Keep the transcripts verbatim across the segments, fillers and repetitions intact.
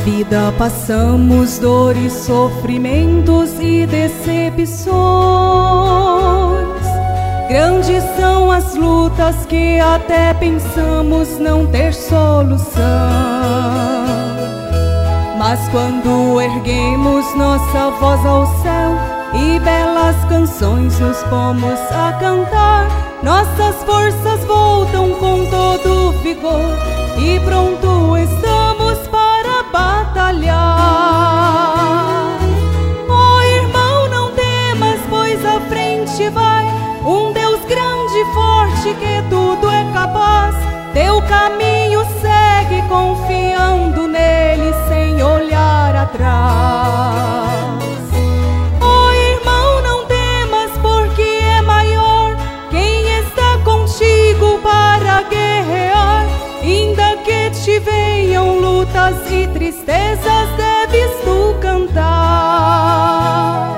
vida passamos dores, sofrimentos e decepções. Grandes são as lutas que até pensamos não ter solução. Mas quando erguemos nossa voz ao céu e belas canções nos pomos a cantar, nossas forças voltam com todo vigor e pronto estamos para batalhar. Oh irmão, não temas, pois à frente vai um Deus grande e forte que tudo é capaz. Teu caminho segue confiando nele sem olhar atrás. Oh irmão, não temas, porque é maior quem está contigo para guerrear. Ainda que te venham lutas e tristezas, deves tu cantar.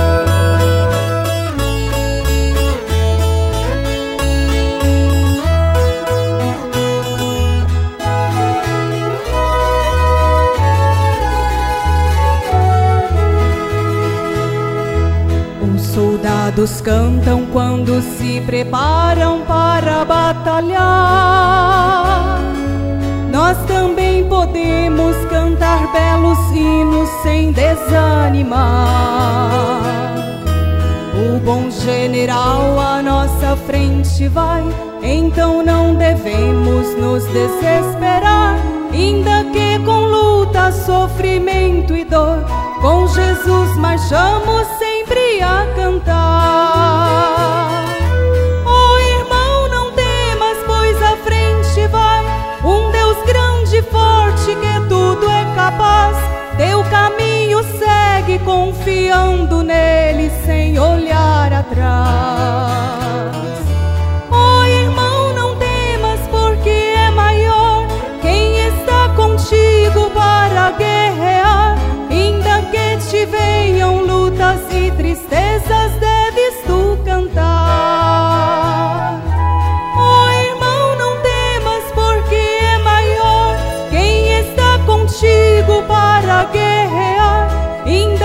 Os soldados cantam quando se preparam para batalhar. Nós também podemos cantar belos hinos sem desanimar. O bom general à nossa frente vai, então não devemos nos desesperar. Ainda que com luta, sofrimento e dor, com Jesus marchamos sempre a cantar. Oh irmão, não temas, pois à frente vai um Deus grande e forte que tudo é capaz. Teu caminho segue confiando nele sem olhar atrás. Oh irmão, não temas, porque é maior quem está contigo para guerrear. Ainda que te venham lutas e tristezas, deves tu cantar. Oh irmão, não temas, porque é maior quem está contigo para guerrear. Ainda